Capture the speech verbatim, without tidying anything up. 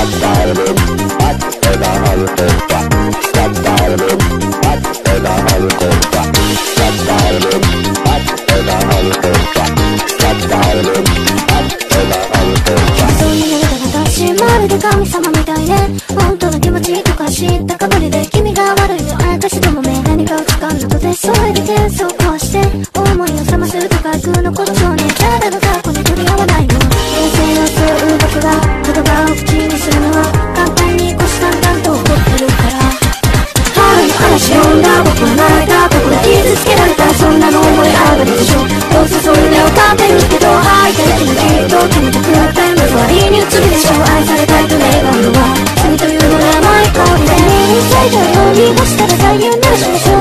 神様みたいで本当の気持ちとか知ったかぶりで君が悪いの私ども目何かを使うのでそれで転送をして思いを覚ますとか空のことをねただの過去に取り合わないの平成の数僕が言葉を口にするのは簡単に虎視眈々と怒ってるから春の嵐を生んだ僕は泣いたここで傷つけられたそんなの思い上がるでしょどうせそれで分かってるけど吐いてる気持ちと決めてくれてる割に映るでしょ愛されたいと願うのは罪というのが甘い香りで一切以上に干したら最優なるし